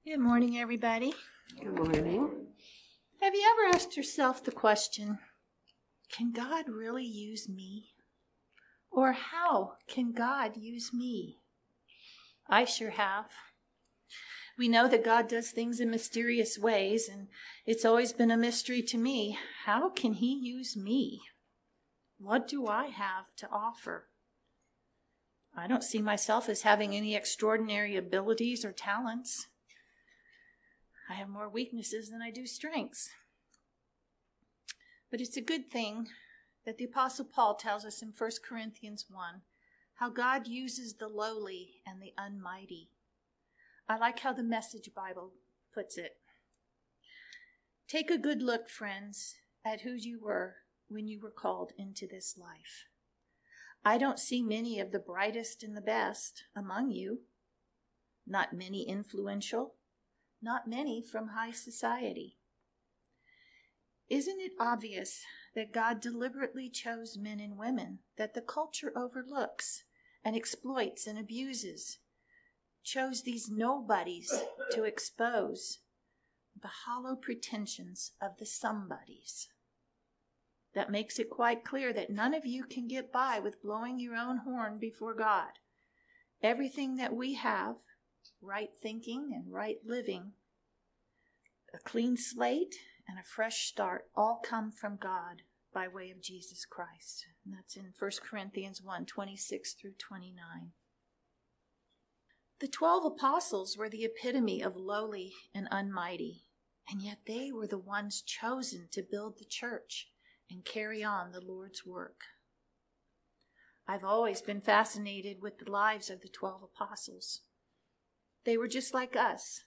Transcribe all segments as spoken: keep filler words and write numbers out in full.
Good morning, everybody. Good morning. Have you ever asked yourself the question, can God really use me? Or how can God use me? I sure have. We know that God does things in mysterious ways, and it's always been a mystery to me. How can He use me? What do I have to offer? I don't see myself as having any extraordinary abilities or talents. I have more weaknesses than I do strengths. But it's a good thing that the Apostle Paul tells us in First Corinthians one how God uses the lowly and the unmighty. I like how the Message Bible puts it. Take a good look, friends, at who you were when you were called into this life. I don't see many of the brightest and the best among you, not many influential, not many from high society. Isn't it obvious that God deliberately chose men and women that the culture overlooks and exploits and abuses? Chose these nobodies to expose the hollow pretensions of the somebodies. That makes it quite clear that none of you can get by with blowing your own horn before God. Everything that we have, right thinking and right living, a clean slate and a fresh start, all come from God by way of Jesus Christ. And that's in First Corinthians one, twenty-six through twenty-nine. The twelve apostles were the epitome of lowly and unmighty, and yet they were the ones chosen to build the church and carry on the Lord's work. I've always been fascinated with the lives of the twelve apostles. They were just like us.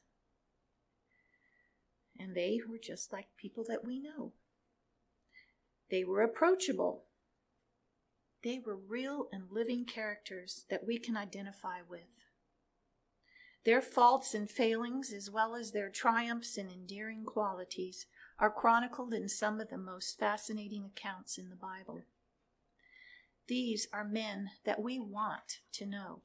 And they were just like people that we know. They were approachable. They were real and living characters that we can identify with. Their faults and failings, as well as their triumphs and endearing qualities, are chronicled in some of the most fascinating accounts in the Bible. These are men that we want to know.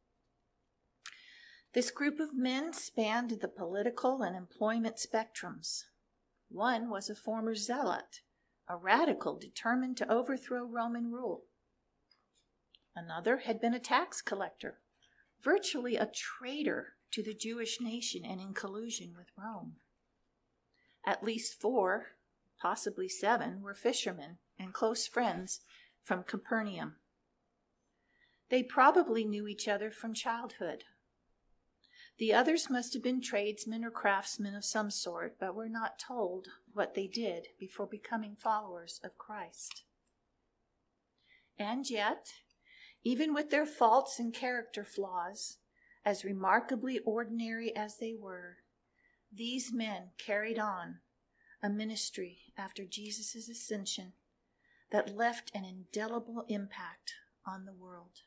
This group of men spanned the political and employment spectrums. One was a former zealot, a radical determined to overthrow Roman rule. Another had been a tax collector, virtually a traitor to the Jewish nation and in collusion with Rome. At least four, possibly seven, were fishermen and close friends from Capernaum. They probably knew each other from childhood. The others must have been tradesmen or craftsmen of some sort, but we're not told what they did before becoming followers of Christ. And yet, even with their faults and character flaws, as remarkably ordinary as they were, these men carried on a ministry after Jesus' ascension that left an indelible impact on the world.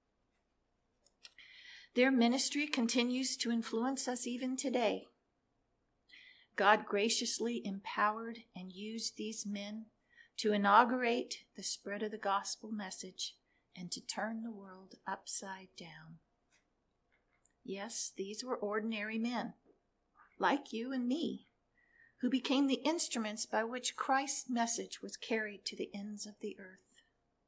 Their ministry continues to influence us even today. God graciously empowered and used these men to inaugurate the spread of the gospel message and to turn the world upside down. Yes, these were ordinary men, like you and me, who became the instruments by which Christ's message was carried to the ends of the earth.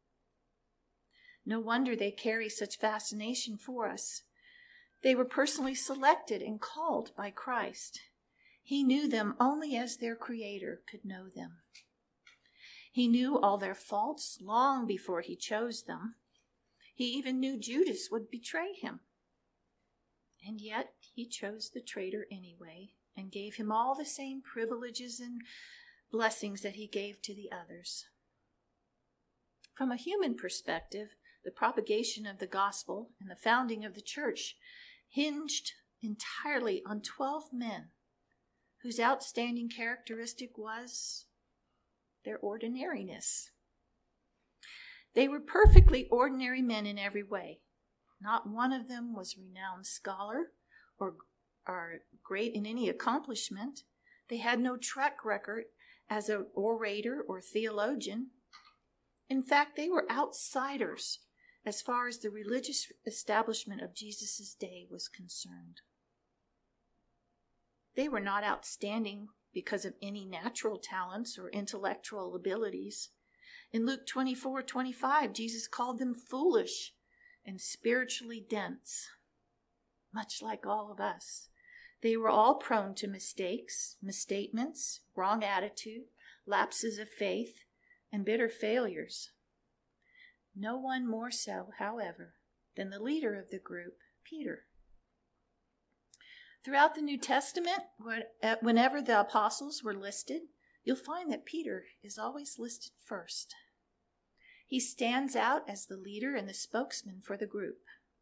No wonder they carry such fascination for us. They were personally selected and called by Christ. He knew them only as their Creator could know them. He knew all their faults long before He chose them. He even knew Judas would betray Him. And yet He chose the traitor anyway and gave him all the same privileges and blessings that He gave to the others. From a human perspective, the propagation of the gospel and the founding of the church hinged entirely on twelve men whose outstanding characteristic was their ordinariness. They were perfectly ordinary men in every way. Not one of them was a renowned scholar or, or great in any accomplishment. They had no track record as an orator or theologian. In fact, they were outsiders as far as the religious establishment of Jesus' day was concerned. They were not outstanding because of any natural talents or intellectual abilities. In Luke twenty-four twenty-five, Jesus called them foolish and spiritually dense, much like all of us. They were all prone to mistakes, misstatements, wrong attitude, lapses of faith, and bitter failures. No one more so, however, than the leader of the group, Peter. Throughout the New Testament, whenever the apostles were listed, you'll find that Peter is always listed first. He stands out as the leader and the spokesman for the group.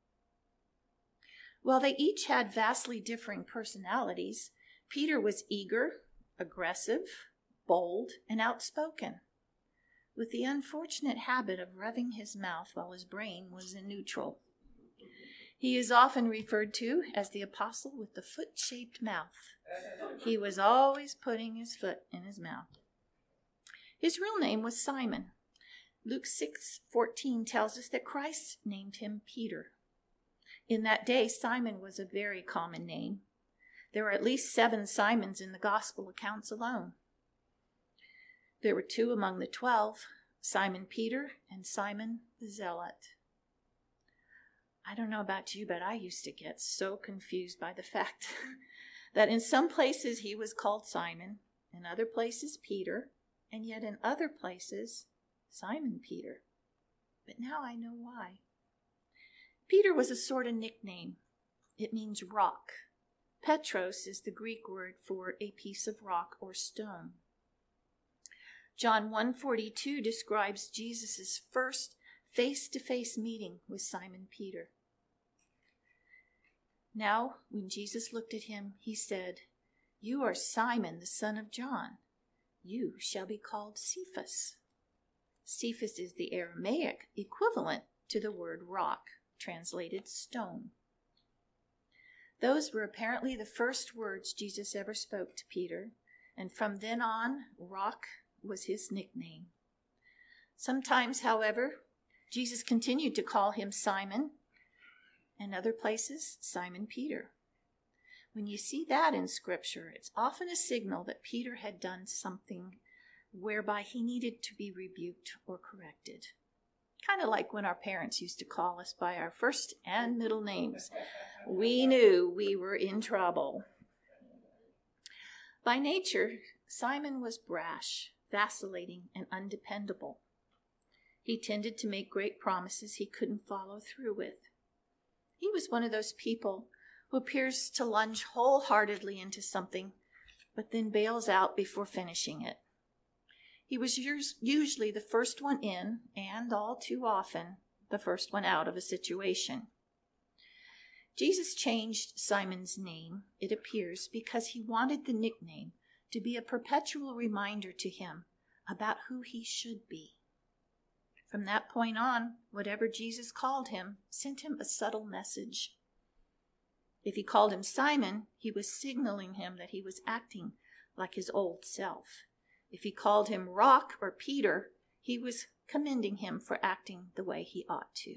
While they each had vastly differing personalities, Peter was eager, aggressive, bold, and outspoken, with the unfortunate habit of rubbing his mouth while his brain was in neutral. He is often referred to as the apostle with the foot-shaped mouth. He was always putting his foot in his mouth. His real name was Simon. Luke six fourteen tells us that Christ named him Peter. In that day, Simon was a very common name. There were at least seven Simons in the gospel accounts alone. There were two among the twelve, Simon Peter and Simon the Zealot. I don't know about you, but I used to get so confused by the fact that in some places he was called Simon, in other places Peter, and yet in other places Simon Peter. But now I know why. Peter was a sort of nickname. It means rock. Petros is the Greek word for a piece of rock or stone. John one forty-two describes Jesus' first face-to-face meeting with Simon Peter. Now, when Jesus looked at him, he said, "You are Simon, the son of John. You shall be called Cephas." Cephas is the Aramaic equivalent to the word rock, translated stone. Those were apparently the first words Jesus ever spoke to Peter, and from then on, rock was his nickname. Sometimes, however, Jesus continued to call him Simon, and other places, Simon Peter. When you see that in Scripture, it's often a signal that Peter had done something whereby he needed to be rebuked or corrected. Kind of like when our parents used to call us by our first and middle names. We knew we were in trouble. By nature, Simon was brash, vacillating, and undependable. He tended to make great promises he couldn't follow through with. He was one of those people who appears to lunge wholeheartedly into something, but then bails out before finishing it. He was usually the first one in, and all too often, the first one out of a situation. Jesus changed Simon's name, it appears, because he wanted the nickname to be a perpetual reminder to him about who he should be. From that point on, whatever Jesus called him sent him a subtle message. If he called him Simon, he was signaling him that he was acting like his old self. If he called him Rock or Peter, he was commending him for acting the way he ought to.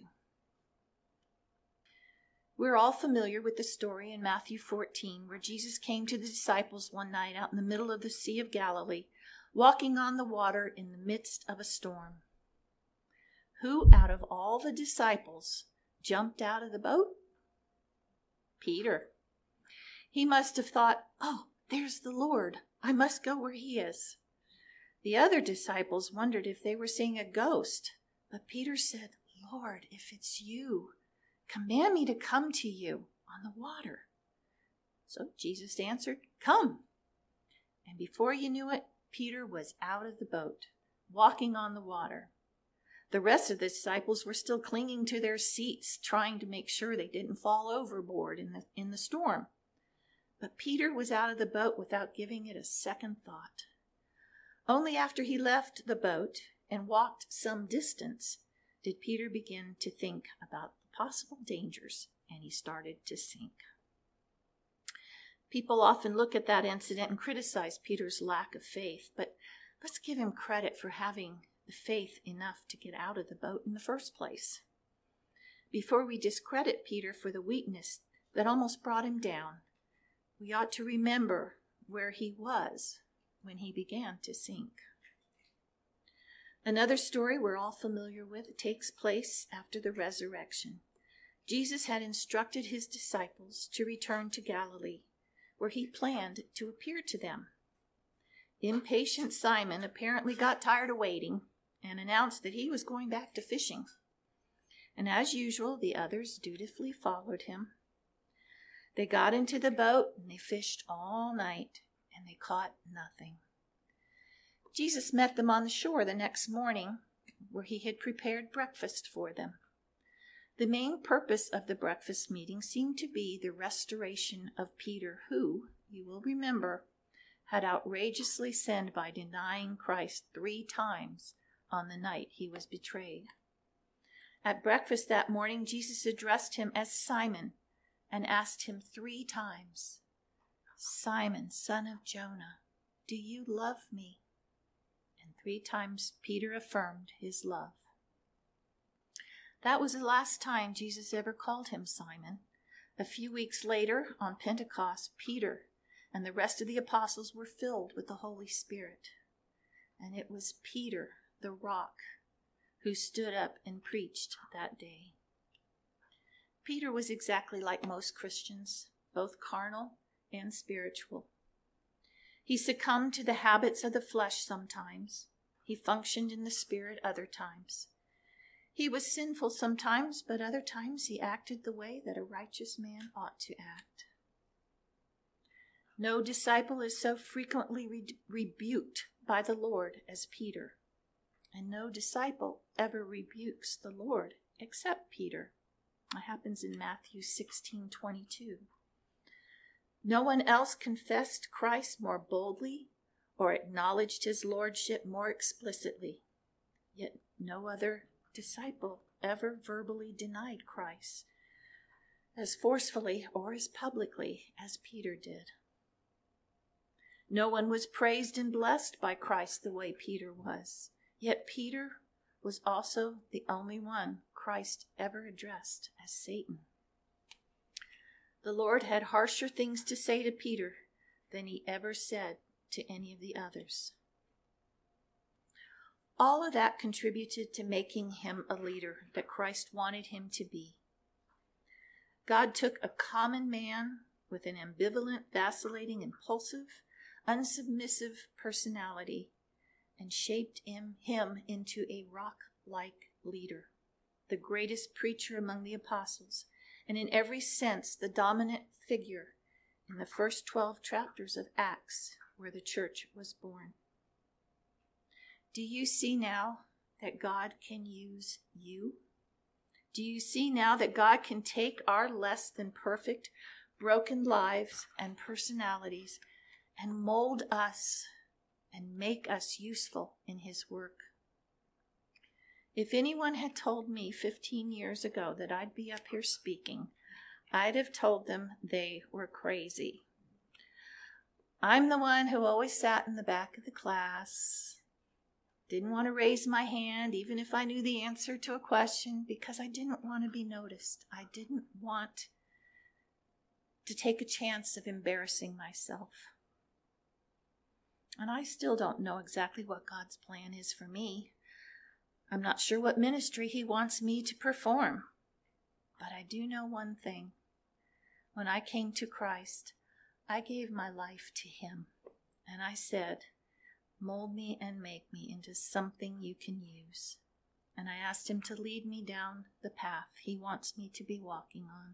We're all familiar with the story in Matthew fourteen, where Jesus came to the disciples one night out in the middle of the Sea of Galilee, walking on the water in the midst of a storm. Who out of all the disciples jumped out of the boat? Peter. He must have thought, "Oh, there's the Lord. I must go where he is." The other disciples wondered if they were seeing a ghost, but Peter said, "Lord, if it's you, command me to come to you on the water." So Jesus answered, "Come." And before you knew it, Peter was out of the boat, walking on the water. The rest of the disciples were still clinging to their seats, trying to make sure they didn't fall overboard in the, in the storm. But Peter was out of the boat without giving it a second thought. Only after he left the boat and walked some distance did Peter begin to think about the possible dangers, and he started to sink. People often look at that incident and criticize Peter's lack of faith, but let's give him credit for having the faith enough to get out of the boat in the first place. Before we discredit Peter for the weakness that almost brought him down, we ought to remember where he was when he began to sink. Another story we're all familiar with takes place after the resurrection. Jesus had instructed his disciples to return to Galilee, where he planned to appear to them. Impatient Simon apparently got tired of waiting and announced that he was going back to fishing. And as usual, the others dutifully followed him. They got into the boat and they fished all night, and they caught nothing. Jesus met them on the shore the next morning, where he had prepared breakfast for them. The main purpose of the breakfast meeting seemed to be the restoration of Peter, who, you will remember, had outrageously sinned by denying Christ three times on the night he was betrayed. At breakfast that morning, Jesus addressed him as Simon and asked him three times, "Simon, son of Jonah, do you love me?" And three times Peter affirmed his love. That was the last time Jesus ever called him Simon. A few weeks later, on Pentecost, Peter and the rest of the apostles were filled with the Holy Spirit. And it was Peter, the rock, who stood up and preached that day. Peter was exactly like most Christians, both carnal and spiritual. He succumbed to the habits of the flesh sometimes. He functioned in the spirit other times. He was sinful sometimes, but other times he acted the way that a righteous man ought to act. No disciple is so frequently re- rebuked by the Lord as Peter, and no disciple ever rebukes the Lord except Peter. That happens in Matthew sixteen twenty-two. No one else confessed Christ more boldly or acknowledged his lordship more explicitly. Yet no other disciple ever verbally denied Christ as forcefully or as publicly as Peter did. No one was praised and blessed by Christ the way Peter was. Yet Peter was also the only one Christ ever addressed as Satan. The Lord had harsher things to say to Peter than he ever said to any of the others. All of that contributed to making him a leader that Christ wanted him to be. God took a common man with an ambivalent, vacillating, impulsive, unsubmissive personality and shaped him, him into a rock-like leader, the greatest preacher among the apostles, and in every sense the dominant figure in the first twelve chapters of Acts, where the church was born. Do you see now that God can use you? Do you see now that God can take our less than perfect, broken lives and personalities and mold us and make us useful in his work? If anyone had told me fifteen years ago that I'd be up here speaking, I'd have told them they were crazy. I'm the one who always sat in the back of the class, didn't want to raise my hand even if I knew the answer to a question because I didn't want to be noticed. I didn't want to take a chance of embarrassing myself. And I still don't know exactly what God's plan is for me. I'm not sure what ministry he wants me to perform. But I do know one thing. When I came to Christ, I gave my life to him. And I said, mold me and make me into something you can use. And I asked him to lead me down the path he wants me to be walking on.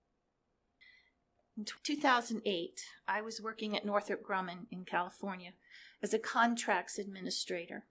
In two thousand eight, I was working at Northrop Grumman in California as a contracts administrator.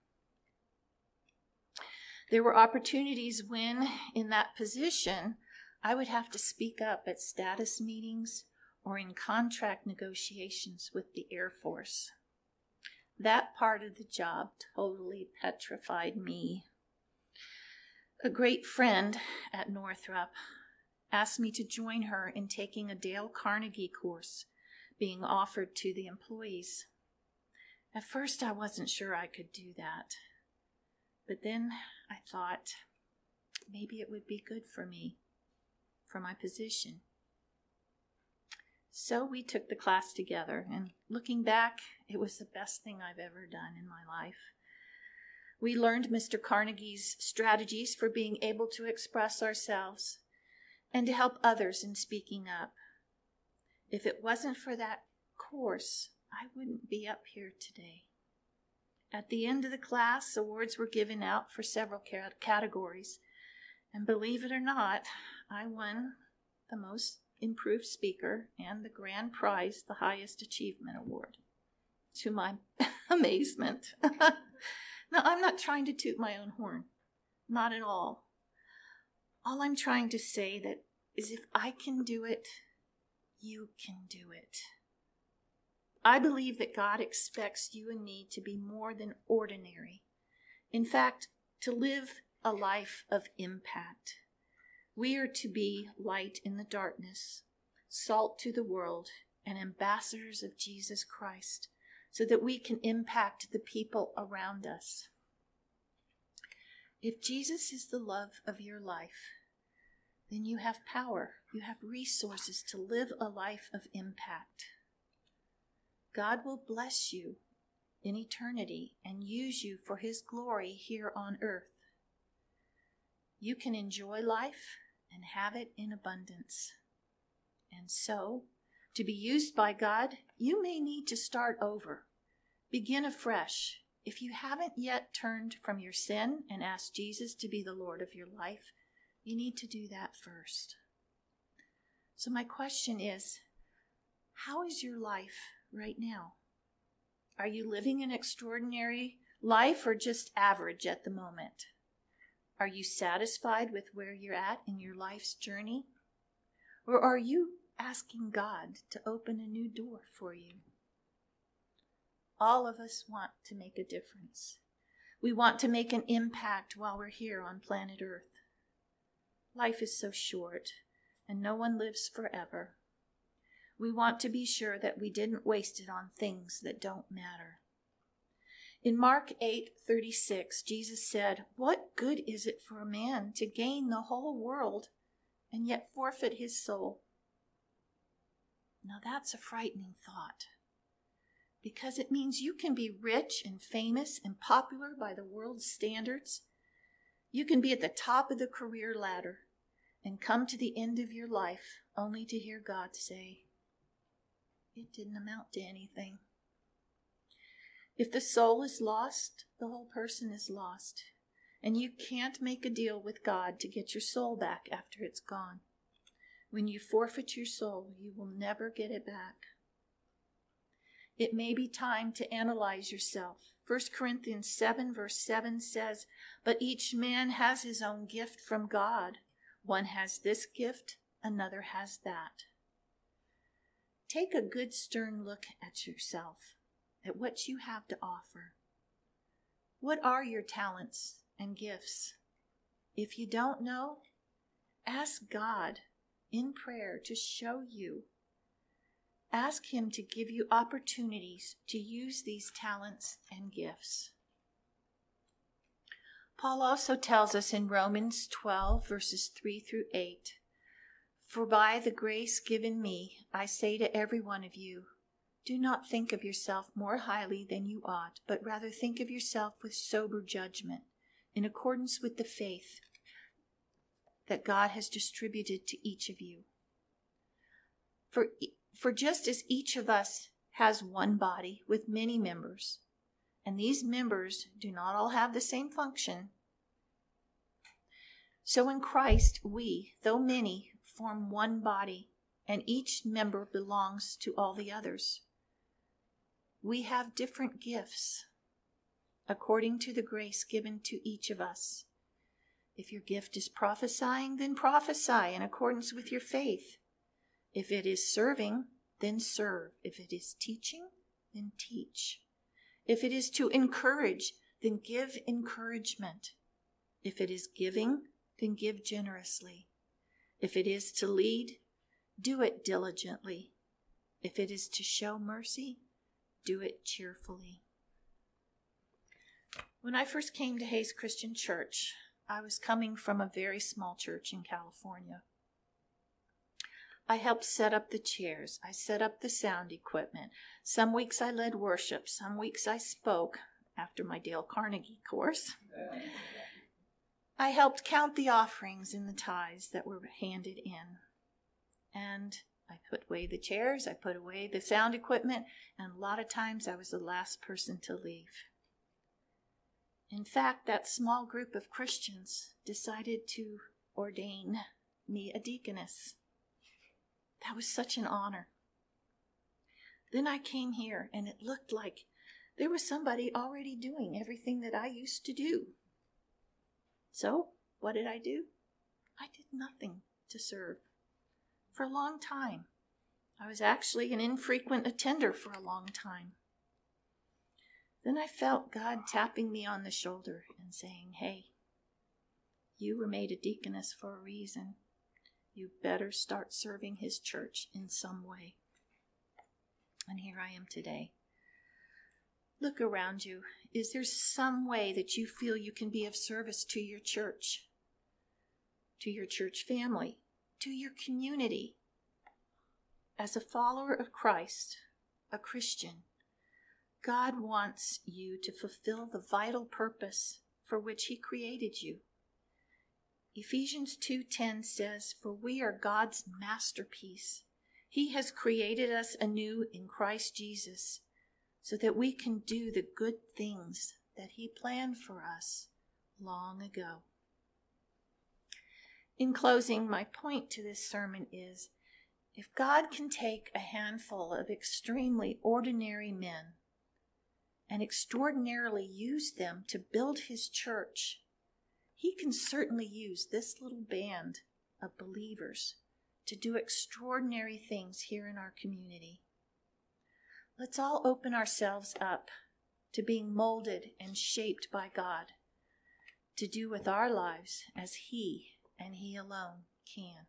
There were opportunities when, in that position, I would have to speak up at status meetings or in contract negotiations with the Air Force. That part of the job totally petrified me. A great friend at Northrop asked me to join her in taking a Dale Carnegie course being offered to the employees. At first, I wasn't sure I could do that. But then I thought maybe it would be good for me, for my position. So we took the class together, and looking back, it was the best thing I've ever done in my life. We learned Mister Carnegie's strategies for being able to express ourselves and to help others in speaking up. If it wasn't for that course, I wouldn't be up here today. At the end of the class, awards were given out for several categories, and believe it or not, I won the most improved speaker and the grand prize, the highest achievement award, to my amazement. Now, I'm not trying to toot my own horn, not at all. All I'm trying to say that is if I can do it, you can do it. I believe that God expects you and me to be more than ordinary. In fact, to live a life of impact. We are to be light in the darkness, salt to the world, and ambassadors of Jesus Christ, so that we can impact the people around us. If Jesus is the love of your life, then you have power, you have resources to live a life of impact. God will bless you in eternity and use you for his glory here on earth. You can enjoy life and have it in abundance. And so, to be used by God, you may need to start over. Begin afresh. If you haven't yet turned from your sin and asked Jesus to be the Lord of your life, you need to do that first. So my question is, how is your life right now? Are you living an extraordinary life or just average at the moment? Are you satisfied with where you're at in your life's journey? Or are you asking God to open a new door for you? All of us want to make a difference. We want to make an impact while we're here on planet Earth. Life is so short, and no one lives forever. We want to be sure that we didn't waste it on things that don't matter. In Mark eight thirty-six, Jesus said, "What good is it for a man to gain the whole world and yet forfeit his soul?" Now that's a frightening thought, because it means you can be rich and famous and popular by the world's standards. You can be at the top of the career ladder and come to the end of your life only to hear God say, "It didn't amount to anything." If the soul is lost, the whole person is lost. And you can't make a deal with God to get your soul back after it's gone. When you forfeit your soul, you will never get it back. It may be time to analyze yourself. First Corinthians seven verse seven says, "But each man has his own gift from God. One has this gift, another has that." Take a good stern look at yourself, at what you have to offer. What are your talents and gifts? If you don't know, ask God in prayer to show you. Ask him to give you opportunities to use these talents and gifts. Paul also tells us in Romans twelve, verses three through eight, "For by the grace given me, I say to every one of you, do not think of yourself more highly than you ought, but rather think of yourself with sober judgment, in accordance with the faith that God has distributed to each of you. For, for just as each of us has one body with many members, and these members do not all have the same function, so in Christ we, though many, form one body, and each member belongs to all the others. We have different gifts according to the grace given to each of us. If your gift is prophesying, then prophesy in accordance with your faith. If it is serving, then serve. If it is teaching, then teach. If it is to encourage, then give encouragement. If it is giving, then give generously. If it is to lead, do it diligently. If it is to show mercy, do it cheerfully." When I first came to Hayes Christian Church, I was coming from a very small church in California. I helped set up the chairs. I set up the sound equipment. Some weeks I led worship. Some weeks I spoke after my Dale Carnegie course. I helped count the offerings and the tithes that were handed in. And I put away the chairs, I put away the sound equipment, and a lot of times I was the last person to leave. In fact, that small group of Christians decided to ordain me a deaconess. That was such an honor. Then I came here, and it looked like there was somebody already doing everything that I used to do. So, what did I do? I did nothing to serve. For a long time. I was actually an infrequent attender for a long time. Then I felt God tapping me on the shoulder and saying, hey, you were made a deaconess for a reason. You better start serving his church in some way. And here I am today. Look around you. Is there some way that you feel you can be of service to your church, to your church family, to your community? As a follower of Christ, a Christian, God wants you to fulfill the vital purpose for which he created you. Ephesians two ten says, for we are God's masterpiece. He has created us anew in Christ Jesus so that we can do the good things that he planned for us long ago. In closing, my point to this sermon is, if God can take a handful of extremely ordinary men and extraordinarily use them to build his church, he can certainly use this little band of believers to do extraordinary things here in our community. Let's all open ourselves up to being molded and shaped by God to do with our lives as he and he alone can.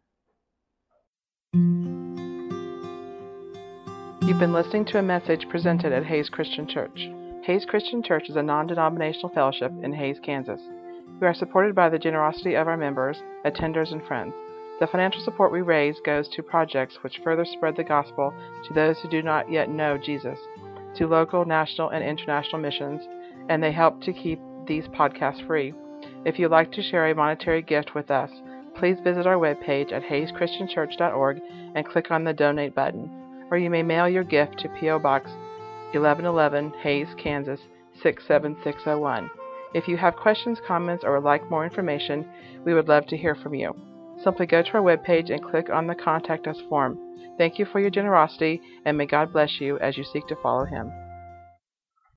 You've been listening to a message presented at Hays Christian Church. Hays Christian Church is a non-denominational fellowship in Hays, Kansas. We are supported by the generosity of our members, attenders, and friends. The financial support we raise goes to projects which further spread the gospel to those who do not yet know Jesus, to local, national, and international missions, and they help to keep these podcasts free. If you'd like to share a monetary gift with us, please visit our webpage at hays christian church dot org and click on the Donate button, or you may mail your gift to P O Box eleven eleven, Hays, Kansas six seven six zero one. If you have questions, comments, or would like more information, we would love to hear from you. Simply go to our webpage and click on the Contact Us form. Thank you for your generosity, and may God bless you as you seek to follow him.